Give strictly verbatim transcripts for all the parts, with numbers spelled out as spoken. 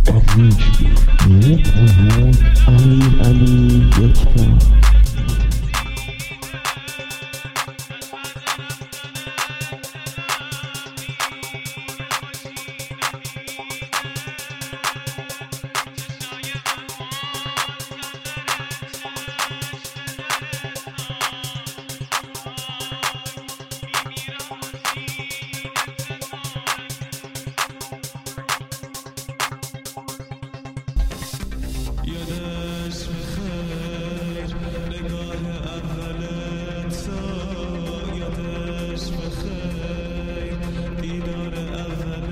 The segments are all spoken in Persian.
امیر علی یکتا. یادش بخیر نگاه اولت تا یادش بخیر دیدار اول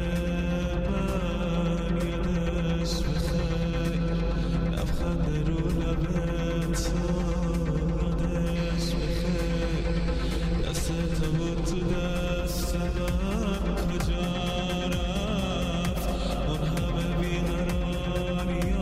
من یادش بخیر لبخند رو لبت تا یادش بخیر دست تو بود تو دست من کجا رفت اون همه بیقراری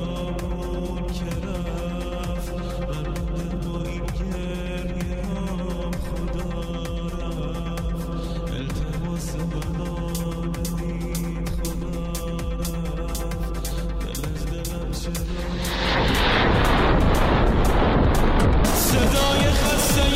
صدای خسته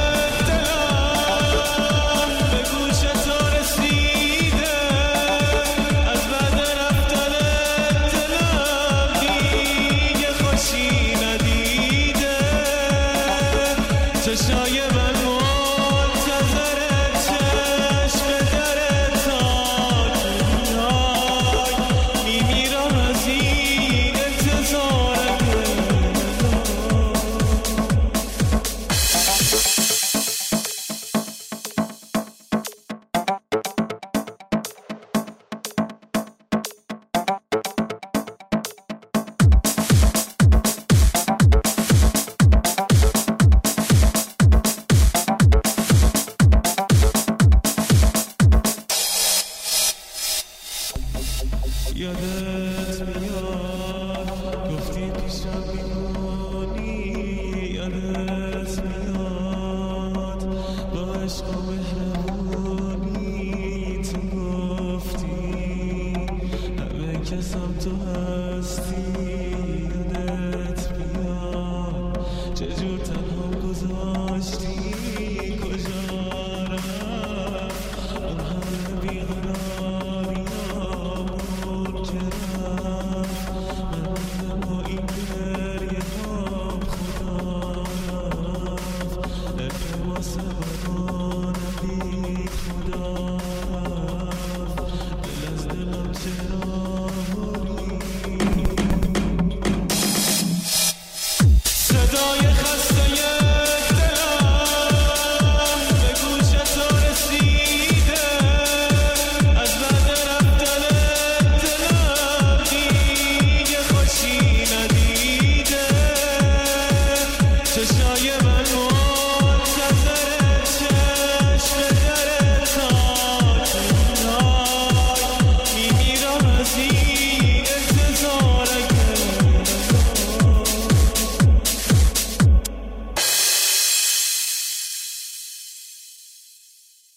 دلم به گوش تو رسیده از بعد رفتن دلم دیگه خوشی ندیده چشای من منتظر چشم در تا که میمیرم از این انتظار یادت میاد گفتی پیشم میمونی یادت میاد با عشق و مهربونی تو گفتی همه کسم تو هستی